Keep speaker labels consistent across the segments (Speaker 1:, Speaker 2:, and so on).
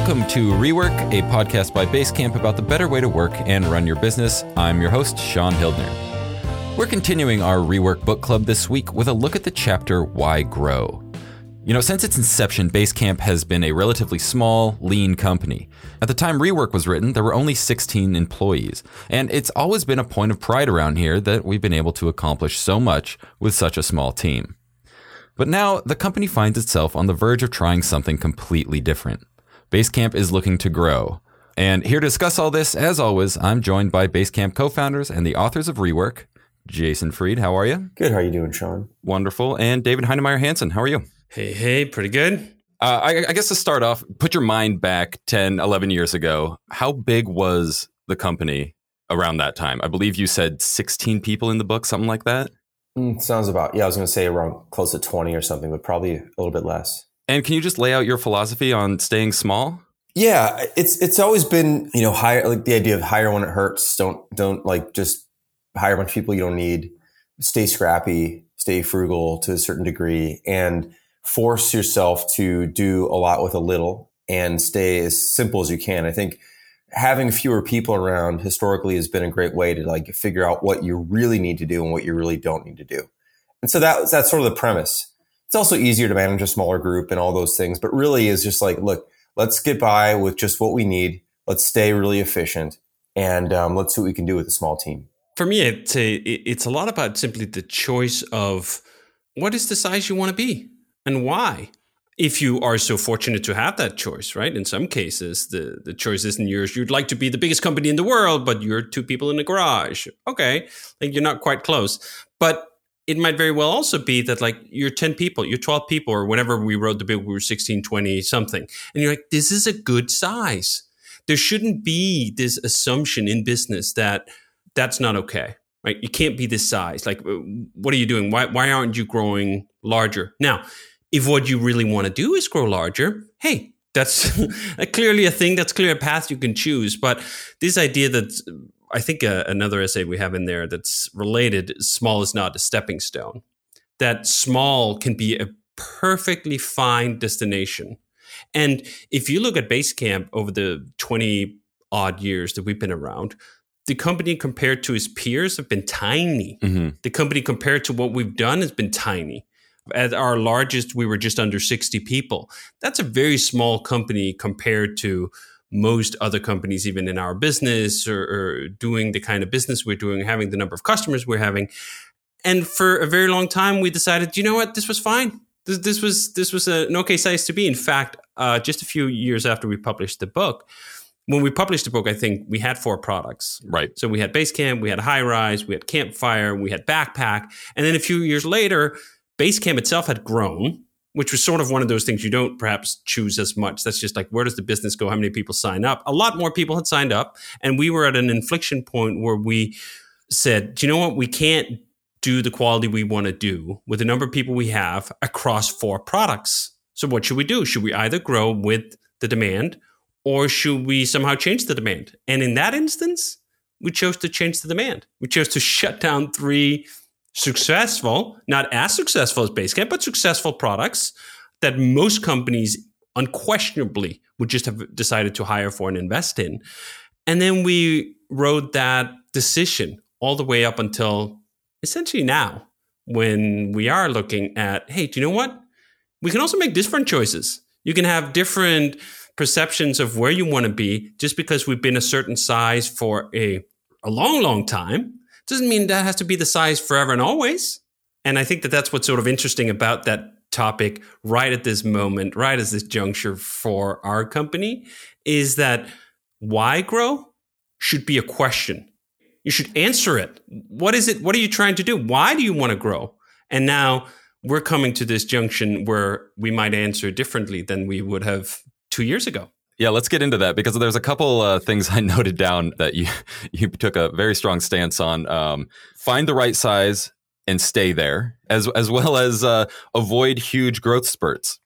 Speaker 1: Welcome to Rework, a podcast by Basecamp about the better way to work and run your business. I'm your host, Sean Hildner. We're continuing our Rework book club this week with a look at the chapter, Why Grow? Since its inception, Basecamp has been a relatively small, lean company. At the time Rework was written, there were only 16 employees. And it's always been a point of pride around here that we've been able to accomplish so much with such a small team. But now, the company finds itself on the verge of trying something completely different. Basecamp is looking to grow. And here to discuss all this, as always, I'm joined by Basecamp co-founders and the authors of Rework, Jason Fried. How are you?
Speaker 2: Good. How are you doing, Sean?
Speaker 1: Wonderful. And David Heinemeier Hansen. How are you?
Speaker 3: Hey, pretty good.
Speaker 1: I guess to start off, put your mind back 10, 11 years ago. How big was the company around that time? I believe you said 16 people in the book, something like that?
Speaker 2: Sounds about, I was going to say around close to 20 or something, but probably a little bit less.
Speaker 1: And can you just lay out your philosophy on staying small?
Speaker 2: Yeah, it's always been, hire, like the idea of hire when it hurts. Don't like just hire a bunch of people you don't need. Stay scrappy, stay frugal to a certain degree, and force yourself to do a lot with a little and stay as simple as you can. I think having fewer people around historically has been a great way to figure out what you really need to do and what you really don't need to do. And so that's sort of the premise. It's also easier to manage a smaller group and all those things, but really is just look, let's get by with just what we need. Let's stay really efficient and let's see what we can do with a small team.
Speaker 3: For me, it's a lot about simply the choice of what is the size you want to be and why. If you are so fortunate to have that choice, right? In some cases, the choice isn't yours. You'd like to be the biggest company in the world, but you're two people in a garage. Okay, you're not quite close. But it might very well also be that you're 10 people, you're 12 people, or whenever we wrote the book, we were 16, 20, something. And you're like, this is a good size. There shouldn't be this assumption in business that that's not okay, right? You can't be this size. What are you doing? Why aren't you growing larger? Now, if what you really want to do is grow larger, hey, that's clearly a thing. That's clearly a path you can choose. But this idea that I think another essay we have in there that's related, small is not a stepping stone, that small can be a perfectly fine destination. And if you look at Basecamp over the 20 odd years that we've been around, the company compared to its peers have been tiny. Mm-hmm. The company compared to what we've done has been tiny. At our largest, we were just under 60 people. That's a very small company compared to most other companies, even in our business or doing the kind of business we're doing, having the number of customers we're having. And for a very long time, we decided, you know what, this was fine. This was an okay size to be. In fact, just a few years after we published the book, when we published the book, I think we had 4 products.
Speaker 1: Right.
Speaker 3: So we had Basecamp, we had Highrise, we had Campfire, we had Backpack. And then a few years later, Basecamp itself had grown, which was sort of one of those things you don't perhaps choose as much. That's just where does the business go? How many people sign up? A lot more people had signed up. And we were at an inflection point where we said, do you know what? We can't do the quality we want to do with the number of people we have across 4 products. So what should we do? Should we either grow with the demand or should we somehow change the demand? And in that instance, we chose to change the demand. We chose to shut down 3 successful, not as successful as Basecamp, but successful products that most companies unquestionably would just have decided to hire for and invest in. And then we rode that decision all the way up until essentially now, when we are looking at, hey, do you know what? We can also make different choices. You can have different perceptions of where you want to be just because we've been a certain size for a long, long time. Doesn't mean that has to be the size forever and always. And I think that that's what's sort of interesting about that topic right at this moment, right at this juncture for our company, is that why grow should be a question. You should answer it. What is it? What are you trying to do? Why do you want to grow? And now we're coming to this junction where we might answer differently than we would have 2 years ago.
Speaker 1: Yeah, let's get into that because there's a couple things I noted down that you took a very strong stance on. Find the right size and stay there, as well as avoid huge growth spurts.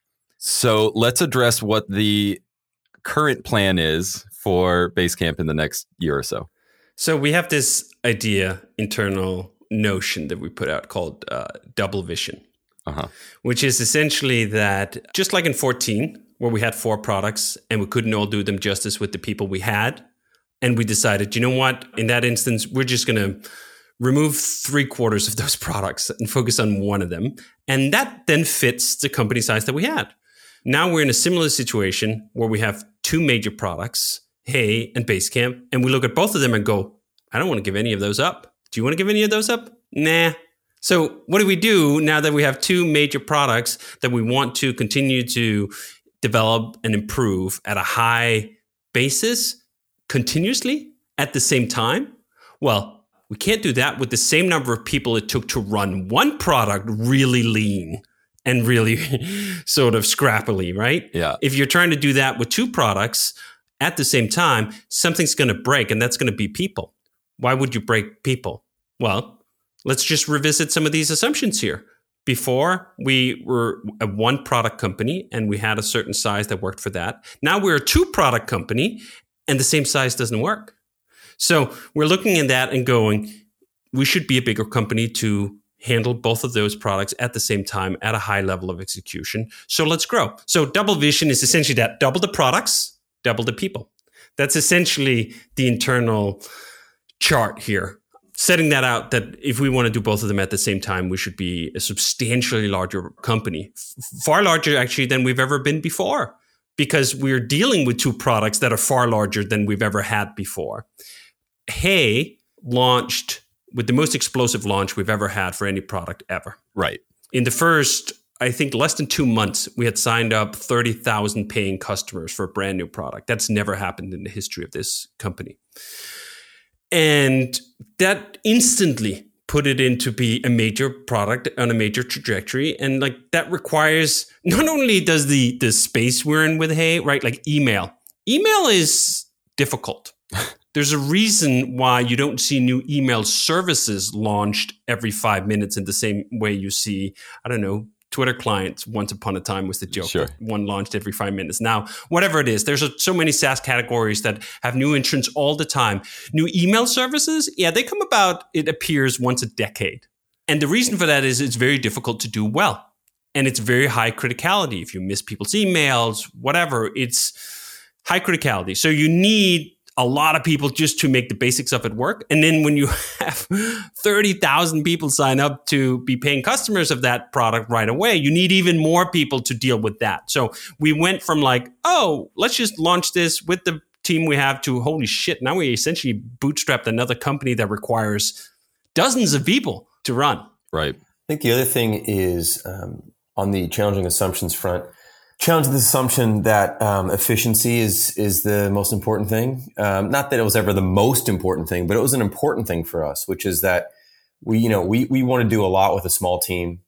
Speaker 1: So let's address what the current plan is for Basecamp in the next year or so.
Speaker 3: So we have this internal notion that we put out called double vision, which is essentially that just like in 14, where we had 4 products and we couldn't all do them justice with the people we had. And we decided, you know what? In that instance, we're just going to remove 3/4 of those products and focus on one of them. And that then fits the company size that we had. Now we're in a similar situation where we have 2 major products, Hey and Basecamp, and we look at both of them and go, I don't want to give any of those up. Do you want to give any of those up? Nah. So what do we do now that we have 2 major products that we want to continue to develop and improve at a high basis continuously at the same time? Well, we can't do that with the same number of people it took to run one product really lean and really sort of scrappily, right?
Speaker 1: Yeah.
Speaker 3: If you're trying to do that with 2 products at the same time, something's going to break, and that's going to be people. Why would you break people? Well, let's just revisit some of these assumptions here. Before, we were a 1 product company and we had a certain size that worked for that. Now we're a 2 product company and the same size doesn't work. So we're looking at that and going, we should be a bigger company to handle both of those products at the same time at a high level of execution. So let's grow. So double vision is essentially that: double the products, double the people. That's essentially the internal chart here. Setting that out, that if we want to do both of them at the same time, we should be a substantially larger company, far larger actually than we've ever been before, because we're dealing with 2 products that are far larger than we've ever had before. Hey launched with the most explosive launch we've ever had for any product ever.
Speaker 1: Right.
Speaker 3: In the first, I think, less than 2 months, we had signed up 30,000 paying customers for a brand new product. That's never happened in the history of this company. And that instantly put it into be a major product on a major trajectory. And like that requires, not only does the space we're in with Hey, right? Like email. Email is difficult. There's a reason why you don't see new email services launched every 5 minutes in the same way you see, I don't know, Twitter clients. Once upon a time was the joke.
Speaker 1: Sure.
Speaker 3: One launched every 5 minutes. Now, whatever it is, there's so many SaaS categories that have new entrants all the time. New email services, yeah, they come about, it appears, once a decade. And the reason for that is it's very difficult to do well. And it's very high criticality. If you miss people's emails, whatever, it's high criticality. So you need a lot of people just to make the basics of it work. And then when you have 30,000 people sign up to be paying customers of that product right away, you need even more people to deal with that. So we went from like, oh, let's just launch this with the team we have, to holy shit, now we essentially bootstrapped another company that requires dozens of people to run.
Speaker 1: Right.
Speaker 2: I think the other thing is on the challenging assumptions front, challenging the assumption that efficiency is the most important thing. Not that it was ever the most important thing, but it was an important thing for us, which is that we want to do a lot with a small team,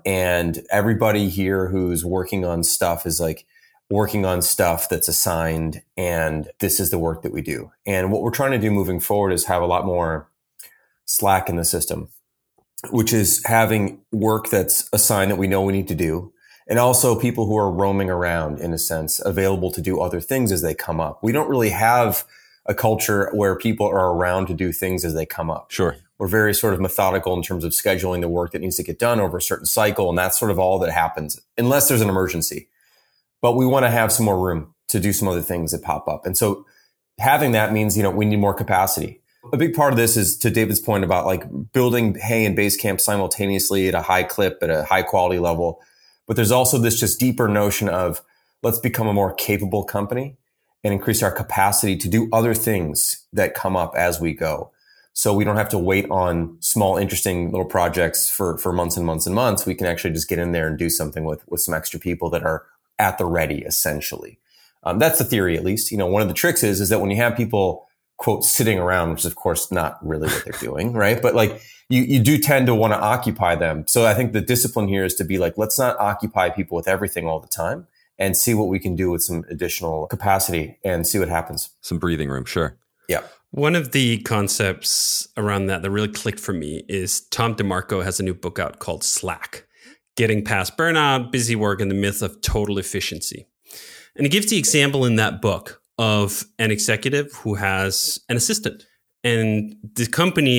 Speaker 2: and everybody here who's working on stuff is like working on stuff that's assigned, and this is the work that we do. And what we're trying to do moving forward is have a lot more slack in the system, which is having work that's assigned that we know we need to do. And also people who are roaming around, in a sense, available to do other things as they come up. We don't really have a culture where people are around to do things as they come up.
Speaker 1: Sure.
Speaker 2: We're very sort of methodical in terms of scheduling the work that needs to get done over a certain cycle. And that's sort of all that happens, unless there's an emergency. But we want to have some more room to do some other things that pop up. And so having that means, we need more capacity. A big part of this is, to David's point about like building Hey and Basecamp simultaneously at a high clip, at a high quality level. But there's also this just deeper notion of let's become a more capable company and increase our capacity to do other things that come up as we go. So we don't have to wait on small, interesting little projects for months and months and months. We can actually just get in there and do something with some extra people that are at the ready, essentially. That's the theory, at least. One of the tricks is that when you have people, quote, sitting around, which is of course not really what they're doing, right? But like you do tend to want to occupy them. So I think the discipline here is to be like, let's not occupy people with everything all the time, and see what we can do with some additional capacity and see what happens.
Speaker 1: Some breathing room. Sure.
Speaker 2: Yeah.
Speaker 3: One of the concepts around that really clicked for me is Tom DeMarco has a new book out called Slack: Getting Past Burnout, Busy Work, and the Myth of Total Efficiency. And he gives the example in that book of an executive who has an assistant, and the company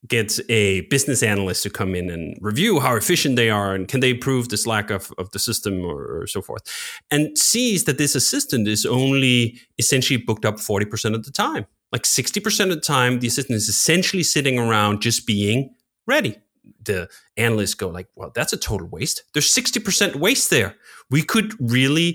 Speaker 3: gets a business analyst to come in and review how efficient they are and can they improve the slack of the system or so forth, and sees that this assistant is only essentially booked up 40% of the time. Like 60% of the time, the assistant is essentially sitting around just being ready. The analysts go like, well, that's a total waste. There's 60% waste there. We could really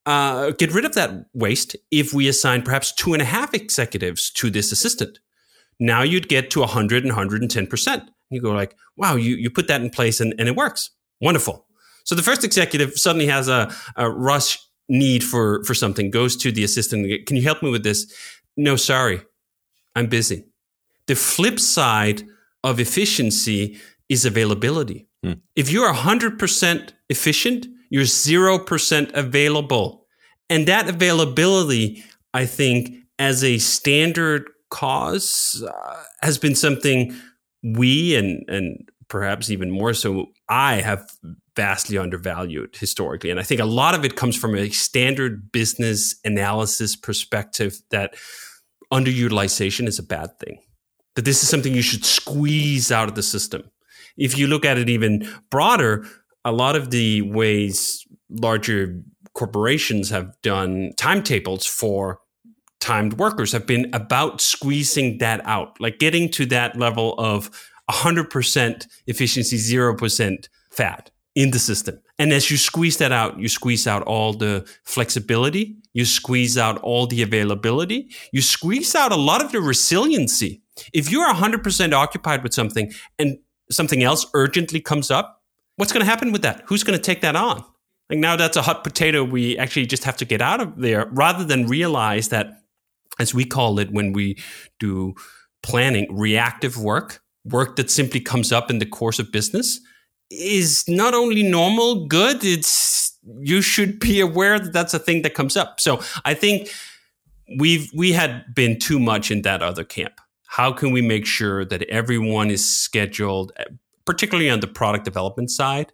Speaker 3: get rid of that waste if we assign perhaps 2.5 executives to this assistant. Now you'd get to 100 and 110%. You go like, wow, you put that in place and it works. Wonderful. So the first executive suddenly has a rush need for something, goes to the assistant. Can you help me with this? No, sorry, I'm busy. The flip side of efficiency is availability. If you're 100% efficient, you're 0% available. And that availability, I think, as a standard cause has been something we and perhaps even more so I have vastly undervalued historically. And I think a lot of it comes from a standard business analysis perspective that underutilization is a bad thing, that this is something you should squeeze out of the system. If you look at it even broader, a lot of the ways larger corporations have done timetables for timed workers have been about squeezing that out, like getting to that level of 100% efficiency, 0% fat in the system. And as you squeeze that out, you squeeze out all the flexibility, you squeeze out all the availability, you squeeze out a lot of the resiliency. If you're 100% occupied with something and something else urgently comes up, what's going to happen with that? Who's going to take that on? Like now that's a hot potato we actually just have to get out of there, rather than realize that, as we call it when we do planning, reactive work that simply comes up in the course of business is not only normal, good, you should be aware that that's a thing that comes up. So I think we had been too much in that other camp. How can we make sure that everyone is scheduled, particularly on the product development side,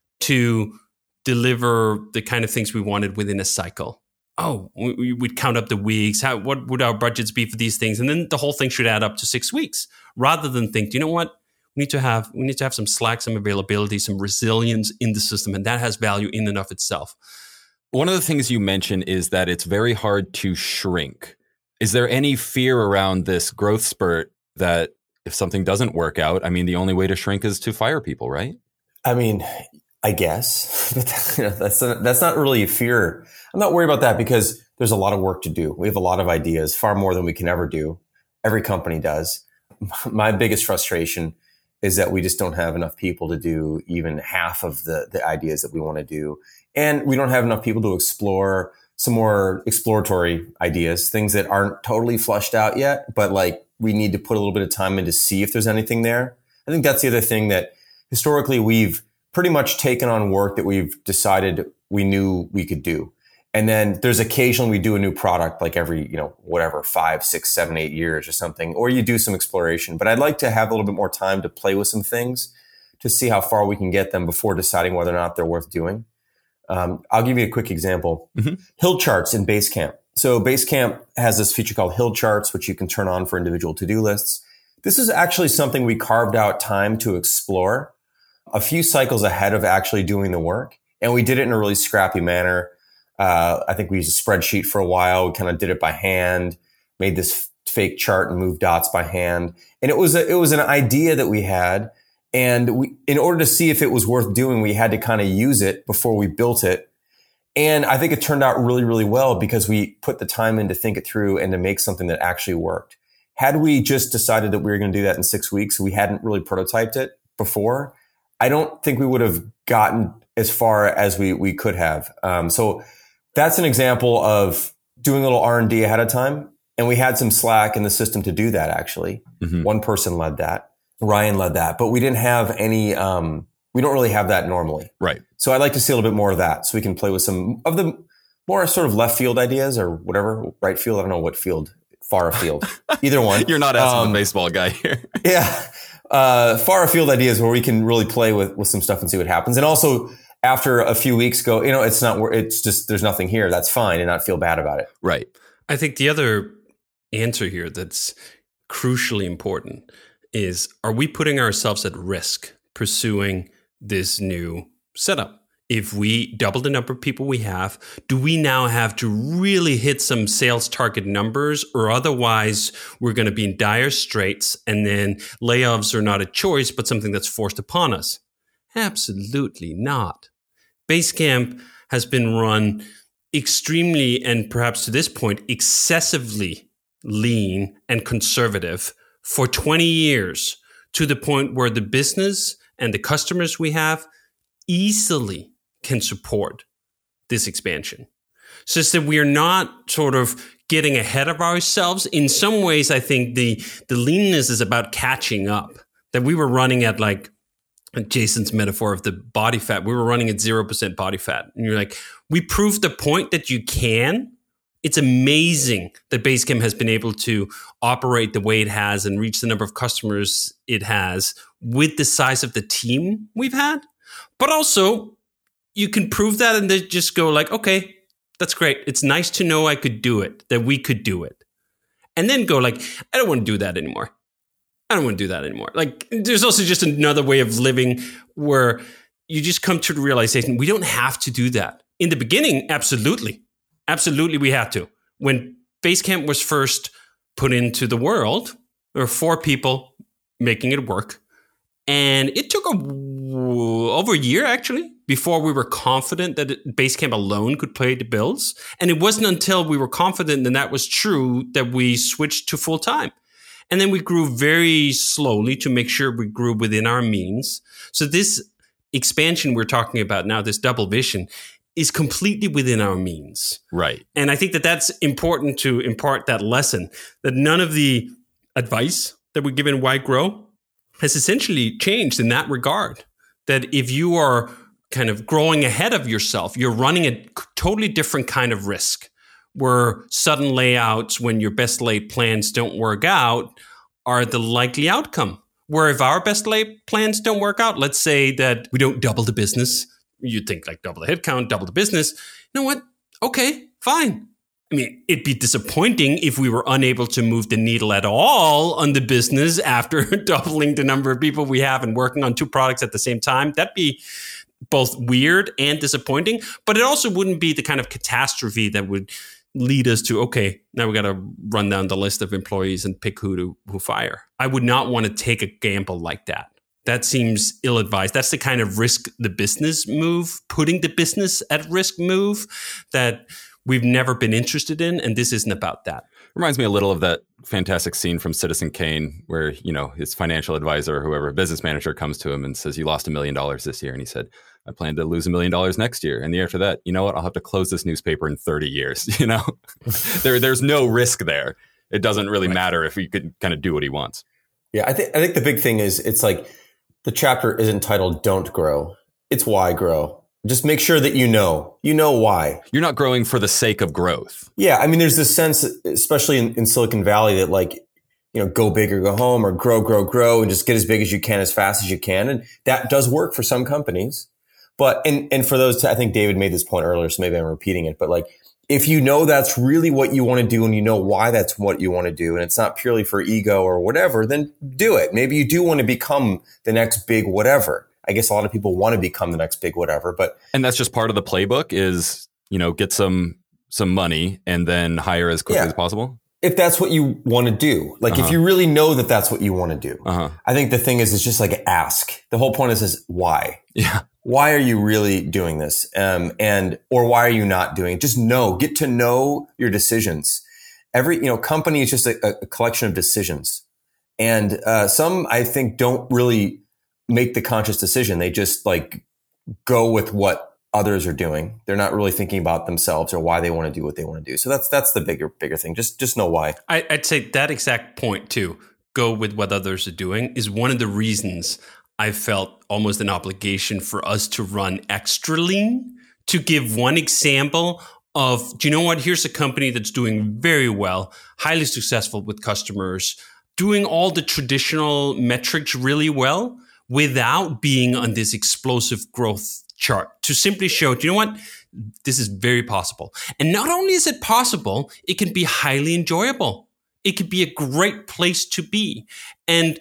Speaker 3: to deliver the kind of things we wanted within a cycle? Oh, we'd count up the weeks. What would our budgets be for these things? And then the whole thing should add up to 6 weeks, rather than think, you know what? We need to have some slack, some availability, some resilience in the system. And that has value in and of itself.
Speaker 1: One of the things you mentioned is that it's very hard to shrink. Is there any fear around this growth spurt that if something doesn't work out, I mean, the only way to shrink is to fire people, right?
Speaker 2: I mean, I guess, but that's not really a fear. I'm not worried about that because there's a lot of work to do. We have a lot of ideas, far more than we can ever do. Every company does. My biggest frustration is that we just don't have enough people to do even half of the ideas that we want to do. And we don't have enough people to explore some more exploratory ideas, things that aren't totally flushed out yet, but like we need to put a little bit of time in to see if there's anything there. I think that's the other thing, that historically we've pretty much taken on work that we've decided we knew we could do. And then there's occasionally we do a new product like every, 5, 6, 7, 8 years or something, or you do some exploration. But I'd like to have a little bit more time to play with some things to see how far we can get them before deciding whether or not they're worth doing. I'll give you a quick example. Mm-hmm. Hill charts in Basecamp. So Basecamp has this feature called Hill charts, which you can turn on for individual to-do lists. This is actually something we carved out time to explore a few cycles ahead of actually doing the work. And we did it in a really scrappy manner. I think we used a spreadsheet for a while. We kind of did it by hand, made this fake chart and moved dots by hand. And it was an idea that we had. And in order to see if it was worth doing, we had to kind of use it before we built it. And I think it turned out really, really well because we put the time in to think it through and to make something that actually worked. Had we just decided that we were going to do that in 6 weeks, we hadn't really prototyped it before, I don't think we would have gotten as far as we could have. So that's an example of doing a little R&D ahead of time. And we had some slack in the system to do that, actually. Mm-hmm. One person led that. Ryan led that, but we didn't have any, we don't really have that normally.
Speaker 1: Right.
Speaker 2: So I'd like to see a little bit more of that so we can play with some of the more sort of left field ideas or whatever, right field. I don't know what field, far afield, either one.
Speaker 1: You're not asking the baseball guy here.
Speaker 2: Yeah. Far afield ideas where we can really play with some stuff and see what happens. And also after a few weeks go, it's just, there's nothing here. That's fine and not feel bad about it.
Speaker 1: Right.
Speaker 3: I think the other answer here that's crucially important is, are we putting ourselves at risk pursuing this new setup? If we double the number of people we have, do we now have to really hit some sales target numbers, or otherwise we're going to be in dire straits and then layoffs are not a choice, but something that's forced upon us? Absolutely not. Basecamp has been run extremely, and perhaps to this point, excessively lean and conservative for 20 years, to the point where the business and the customers we have easily can support this expansion. So it's that we are not sort of getting ahead of ourselves. In some ways, I think the leanness is about catching up. That we were running at, like Jason's metaphor of the body fat, we were running at 0% body fat. And you're like, we proved the point that you can. It's amazing that Basecamp has been able to operate the way it has and reach the number of customers it has with the size of the team we've had. But also, you can prove that and then just go like, okay, that's great. It's nice to know I could do it, that we could do it. And then go like, I don't want to do that anymore. I don't want to do that anymore. Like, there's also just another way of living where you just come to the realization, we don't have to do that. In the beginning, absolutely. Absolutely, we had to. When Basecamp was first put into the world, there were 4 people making it work. And it took over a year, actually, before we were confident that Basecamp alone could pay the bills. And it wasn't until we were confident that was true that we switched to full-time. And then we grew very slowly to make sure we grew within our means. So this expansion we're talking about now, this double vision, is completely within our means.
Speaker 1: Right.
Speaker 3: And I think that that's important to impart that lesson, that none of the advice that we give in Why Grow has essentially changed in that regard. That if you are kind of growing ahead of yourself, you're running a totally different kind of risk, where sudden layouts when your best laid plans don't work out are the likely outcome. Where if our best laid plans don't work out, let's say that we don't double the business, you'd think like double the headcount, double the business. You know what? Okay, fine. I mean, it'd be disappointing if we were unable to move the needle at all on the business after doubling the number of people we have and working on 2 products at the same time. That'd be both weird and disappointing, but it also wouldn't be the kind of catastrophe that would lead us to, okay, now we got to run down the list of employees and pick who fire. I would not want to take a gamble like that. That seems ill-advised. That's the kind of risk the business move, putting the business at risk move that we've never been interested in, and this isn't about that.
Speaker 1: Reminds me a little of that fantastic scene from Citizen Kane where, you know, his financial advisor or whoever, business manager, comes to him and says, you lost $1 million this year. And he said, I plan to lose $1 million next year. And the year after that, you know what? I'll have to close this newspaper in 30 years. You know, there's no risk there. It doesn't really matter if he could kind of do what he wants.
Speaker 2: Yeah, I think the big thing is, it's like the chapter is entitled Don't Grow. It's Why Grow. Just make sure that you know why.
Speaker 1: You're not growing for the sake of growth.
Speaker 2: Yeah. I mean, there's this sense, especially in Silicon Valley, that like, you know, go big or go home, or grow and just get as big as you can, as fast as you can. And that does work for some companies. But, and for those, I think David made this point earlier, so maybe I'm repeating it, but like, if you know that's really what you want to do and you know why that's what you want to do, and it's not purely for ego or whatever, then do it. Maybe you do want to become the next big whatever. I guess a lot of people want to become the next big whatever, and
Speaker 1: that's just part of the playbook is, you know, get some money and then hire as quickly as possible.
Speaker 2: If that's what you want to do, like if you really know that that's what you want to do, I think the thing is just like ask. The whole point is why?
Speaker 1: Yeah.
Speaker 2: Why are you really doing this? Or why are you not doing it? Just get to know your decisions. Every, company is just a collection of decisions. And, some I think don't really make the conscious decision. They just like go with what others are doing. They're not really thinking about themselves or why they want to do what they want to do. So that's the bigger thing. Just know why.
Speaker 3: I'd say that exact point too, go with what others are doing, is one of the reasons I felt almost an obligation for us to run extra lean. To give one example of, do you know what? Here's a company that's doing very well, highly successful with customers, doing all the traditional metrics really well without being on this explosive growth chart, to simply show, do you know what? This is very possible. And not only is it possible, it can be highly enjoyable. It could be a great place to be. And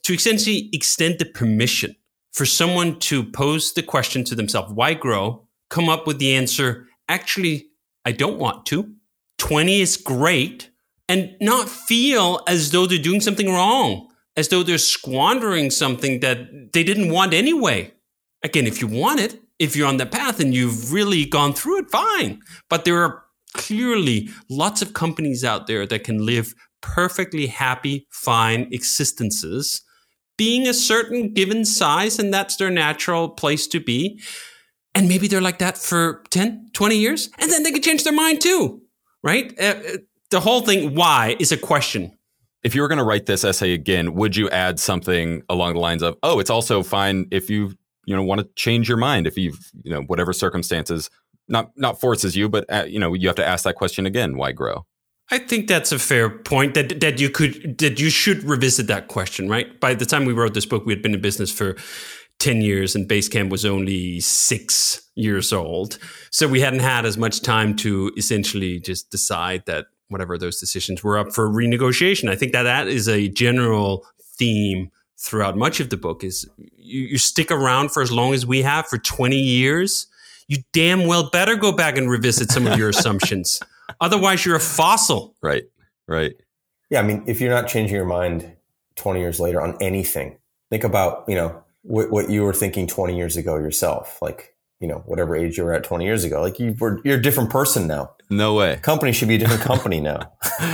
Speaker 3: to essentially extend the permission for someone to pose the question to themselves, why grow? Come up with the answer, actually, I don't want to. 20 is great. And not feel as though they're doing something wrong, as though they're squandering something that they didn't want anyway. Again, if you want it, if you're on the path and you've really gone through it, fine. But there are clearly lots of companies out there that can live perfectly happy, fine existences, being a certain given size, and that's their natural place to be. And maybe they're like that for 10, 20 years, and then they could change their mind too, right? The whole thing, why, is a question.
Speaker 1: If you were going to write this essay again, would you add something along the lines of, oh, it's also fine if you want to change your mind, if you've, whatever circumstances, not forces you, but, you have to ask that question again, why grow?
Speaker 3: I think that's a fair point that you should revisit that question, right? By the time we wrote this book, we had been in business for 10 years and Basecamp was only 6 years old. So we hadn't had as much time to essentially just decide that whatever those decisions were up for renegotiation. I think that is a general theme throughout much of the book is you stick around for as long as we have, for 20 years, you damn well better go back and revisit some of your assumptions. Otherwise, you're a fossil.
Speaker 1: Right.
Speaker 2: Yeah, I mean, if you're not changing your mind 20 years later on anything, think about, what you were thinking 20 years ago yourself, like, whatever age you were at 20 years ago, like you're a different person now.
Speaker 1: No way.
Speaker 2: Company should be a different company now.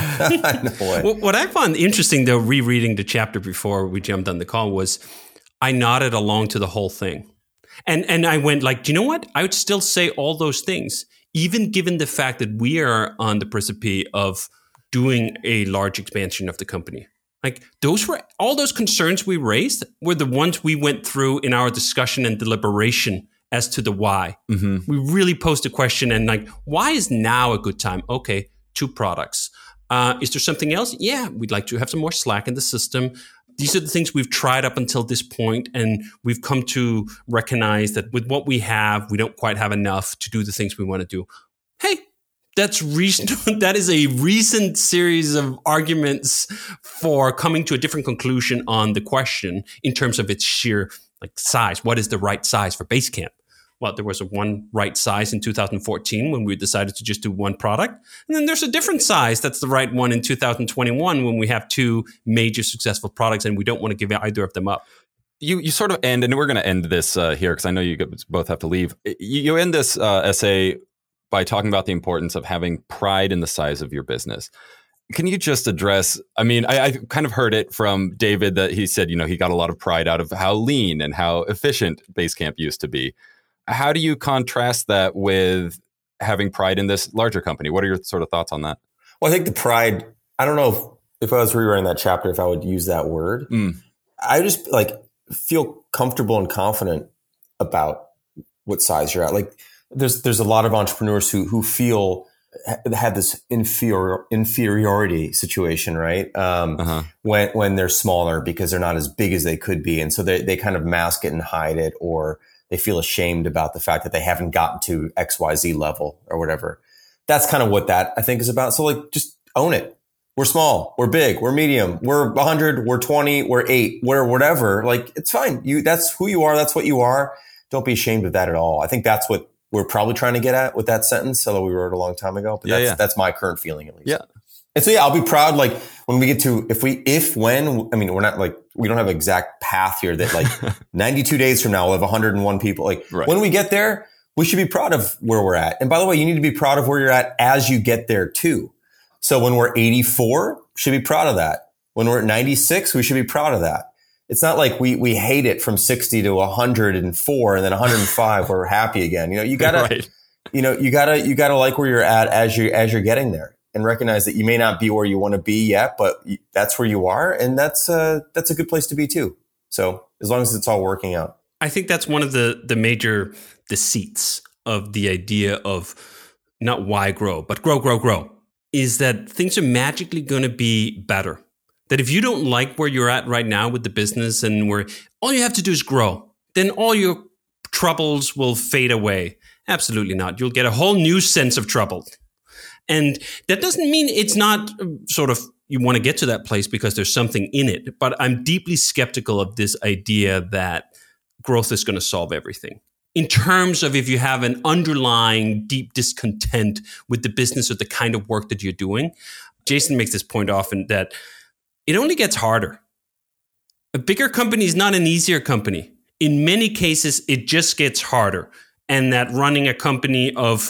Speaker 2: No way.
Speaker 3: Well, what I found interesting, though, rereading the chapter before we jumped on the call, was I nodded along to the whole thing. And I went like, do you know what? I would still say all those things, even given the fact that we are on the precipice of doing a large expansion of the company. Like all those concerns we raised were the ones we went through in our discussion and deliberation as to the why. Mm-hmm. We really posed a question and like, why is now a good time? Okay, 2 products. Is there something else? Yeah, we'd like to have some more slack in the system. These are the things we've tried up until this point, and we've come to recognize that with what we have, we don't quite have enough to do the things we want to do. Hey, that's reason. That is a recent series of arguments for coming to a different conclusion on the question in terms of its sheer size. What is the right size for Basecamp? Well, there was one right size in 2014 when we decided to just do 1 product. And then there's a different size that's the right one in 2021 when we have 2 major successful products and we don't want to give either of them up.
Speaker 1: You sort of end, and we're going to end this here because I know you both have to leave. You end this essay by talking about the importance of having pride in the size of your business. Can you just address, I kind of heard it from David that he said, he got a lot of pride out of how lean and how efficient Basecamp used to be. How do you contrast that with having pride in this larger company? What are your sort of thoughts on that?
Speaker 2: Well, I think the pride, I don't know if I was rewriting that chapter, if I would use that word. I just feel comfortable and confident about what size you're at. Like there's a lot of entrepreneurs who feel have this inferiority situation, right? When they're smaller because they're not as big as they could be. And so they kind of mask it and hide it, or they feel ashamed about the fact that they haven't gotten to XYZ level or whatever. That's kind of what that I think is about. So just own it. We're small, we're big, we're medium, we're 100, we're 20, we're 8, we're whatever. It's fine. That's who you are. That's what you are. Don't be ashamed of that at all. I think that's what we're probably trying to get at with that sentence, although we wrote it a long time ago. But that's my current feeling at least.
Speaker 1: Yeah.
Speaker 2: And so, I'll be proud, when we get to, we're not we don't have an exact path here that 92 days from now, we'll have 101 people.
Speaker 1: Right.
Speaker 2: When we get there, we should be proud of where we're at. And by the way, you need to be proud of where you're at as you get there too. So when we're 84, we should be proud of that. When we're at 96, we should be proud of that. It's not like we hate it from 60 to 104 and then 105 we're happy again. You gotta,
Speaker 1: right.
Speaker 2: You gotta like where you're at as you're getting there. And recognize that you may not be where you want to be yet, but that's where you are. And that's a good place to be too. So as long as it's all working out.
Speaker 3: I think that's one of the major deceits of the idea of not why grow, but grow, is that things are magically going to be better. That if you don't like where you're at right now with the business and where all you have to do is grow, then all your troubles will fade away. Absolutely not. You'll get a whole new sense of trouble. And that doesn't mean it's not sort of, you want to get to that place because there's something in it. But I'm deeply skeptical of this idea that growth is going to solve everything. In terms of if you have an underlying deep discontent with the business or the kind of work that you're doing, Jason makes this point often that it only gets harder. A bigger company is not an easier company. In many cases, it just gets harder. And that running a company of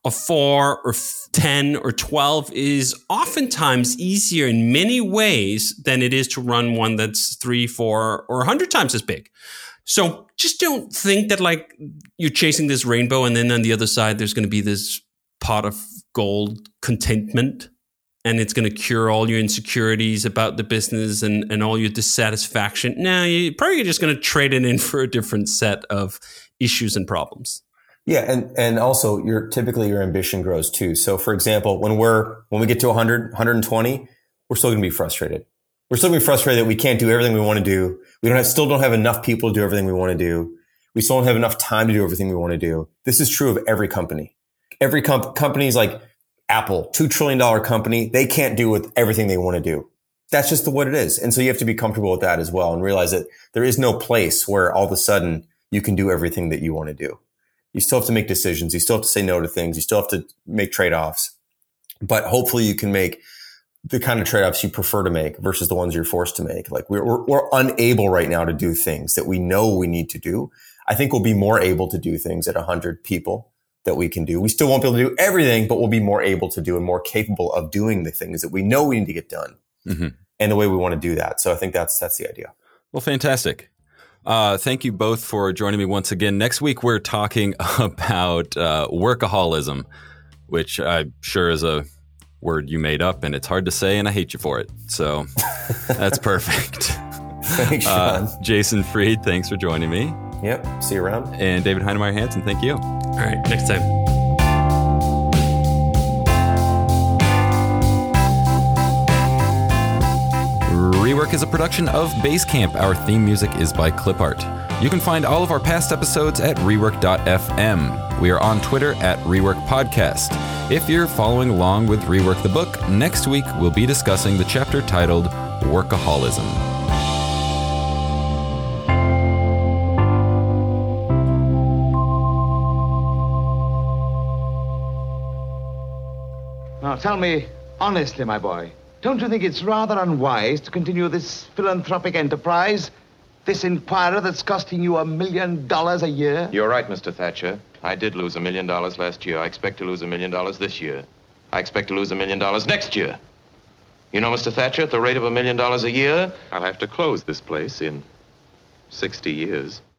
Speaker 3: 4 or 10 or 12 is oftentimes easier in many ways than it is to run one that's 3, 4, or 100 times as big. So just don't think that like you're chasing this rainbow and then on the other side there's going to be this pot of gold contentment and it's going to cure all your insecurities about the business and all your dissatisfaction. No, you're probably just going to trade it in for a different set of issues and problems.
Speaker 2: Yeah, and also typically your ambition grows too. So for example, when we get to 100, 120, we're still going to be frustrated. We're still going to be frustrated that we can't do everything we want to do. We still don't have enough people to do everything we want to do. We still don't have enough time to do everything we want to do. This is true of every company. Every company's like Apple, $2 trillion company. They can't do with everything they want to do. That's just what it is. And so you have to be comfortable with that as well and realize that there is no place where all of a sudden you can do everything that you want to do. You still have to make decisions. You still have to say no to things. You still have to make trade-offs. But hopefully you can make the kind of trade-offs you prefer to make versus the ones you're forced to make. Like we're unable right now to do things that we know we need to do. I think we'll be more able to do things at 100 people that we can do. We still won't be able to do everything, but we'll be more able to do and more capable of doing the things that we know we need to get done and the way we want to do that. So I think that's the idea.
Speaker 1: Well, fantastic. Thank you both for joining me once again. Next week, we're talking about workaholism, which I'm sure is a word you made up and it's hard to say and I hate you for it. So that's perfect.
Speaker 2: Thanks, Sean.
Speaker 1: Jason Fried, thanks for joining me.
Speaker 2: Yep. See you around.
Speaker 1: And David Heinemeier Hansson, thank you.
Speaker 3: All right. Next time.
Speaker 1: Rework is a production of Basecamp. Our theme music is by Clipart. You can find all of our past episodes at rework.fm. We are on Twitter at Rework Podcast. If you're following along with Rework the Book, next week we'll be discussing the chapter titled Workaholism.
Speaker 4: Now tell me honestly, my boy, don't you think it's rather unwise to continue this philanthropic enterprise? This inquirer that's costing you $1 million a year?
Speaker 5: You're right, Mr. Thatcher. I did lose $1 million last year. I expect to lose $1 million this year. I expect to lose $1 million next year. You know, Mr. Thatcher, at the rate of $1 million a year, I'll have to close this place in 60 years.